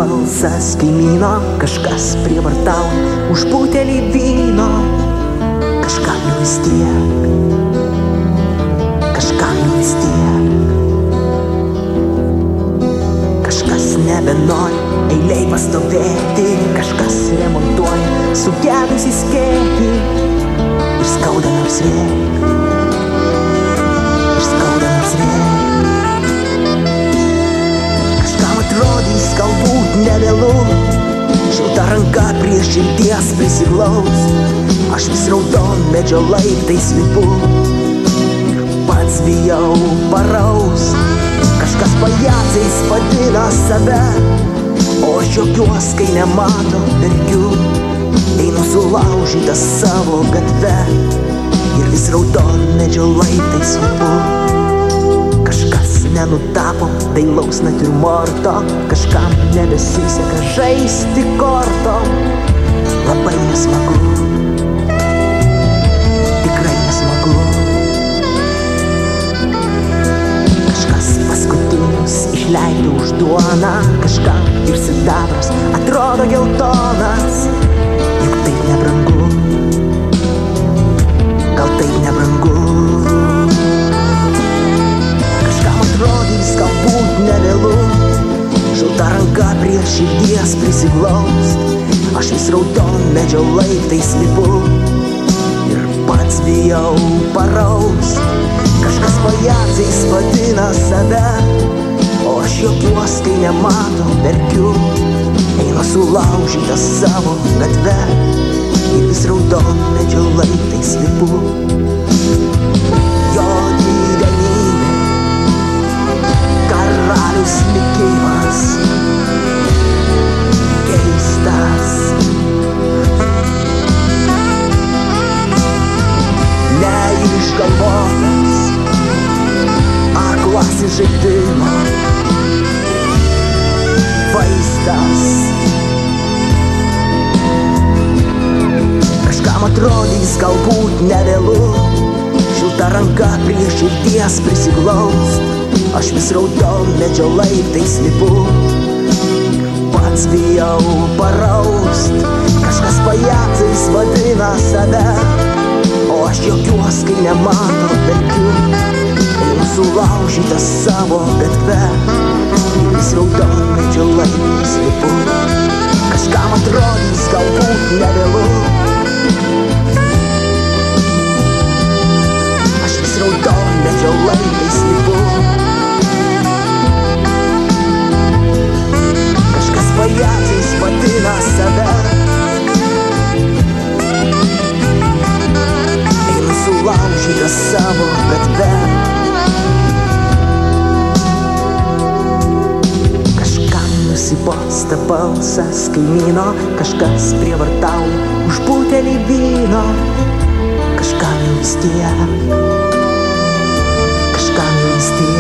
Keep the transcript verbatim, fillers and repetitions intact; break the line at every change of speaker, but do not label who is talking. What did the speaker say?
balsas kaimyno, kažkas prievartauja už butelį vyno. Kažkam jau vis tiek, kažkam jau vis tiek. Kažkas nebenori eilėj pastovėti, kažkas remontuoja sugedusį skėtį. Ir skauda nors rėk, ir skauda nors rėk. Kažkam atrodys galbūt nevėlu, šilta ranka prie širdies prisiglaus. Aš vis raudonmedžio laiptais lipu, pats bijau paraust. Kažkas pajacais vadina save, o aš juokiuos, kai nemato, verkiu. Einu sulaužytas savo gatve ir vis raudonmedžio laiptais lipu. Kažkas nenutapo dailaus natiurmorto, kažkam nebesiseka žaisti kortom. Labai nesmagu, tikrai nesmagu. Kažkas paskutinius išleido už duoną, kažkam ir sidabras atrodo geltonas. Juk taip nebrangu, gal taip nebrangu. Kažkam atrodys galbūt nevėlu, šilta ranka prie širdies prisiglaust. Aš vis raudonmedžio laiptais lipu ir pats bijau paraust. Kažkas pajacais vadina save, o aš juokiuos, kai nemato, verkiu. Einu sulaužytas savo gatve ir vis raudonmedžio laiptais lipu. Jo didenybė, karalius likimas, keistas, neišgalvotas, aklasis žaidimo vaizdas. Kažkam atrodys galbūt nevėlu, šilta ranka prie širdies prisiglaust. Aš vis raudonmedžio laiptais lipu, pats bijau paraust. Kažkas pajacais vadina save, o aš juokiuos, kai nemato, verkiu. Einu sulaužytas savo gatve ir vis raudonmedžio laiptais lipu. Kažkam atrodys galbūt nevėlu, aš vis raudonmedžio laiptais lipu. Kažkas pajacais vadina save, einu sulaužytas savo gatve. Nusibosta balsas kaimyno, kažkas prievartauja už butelį vyno. Kažkam jau vis tiek, kažkam jau vis tiek.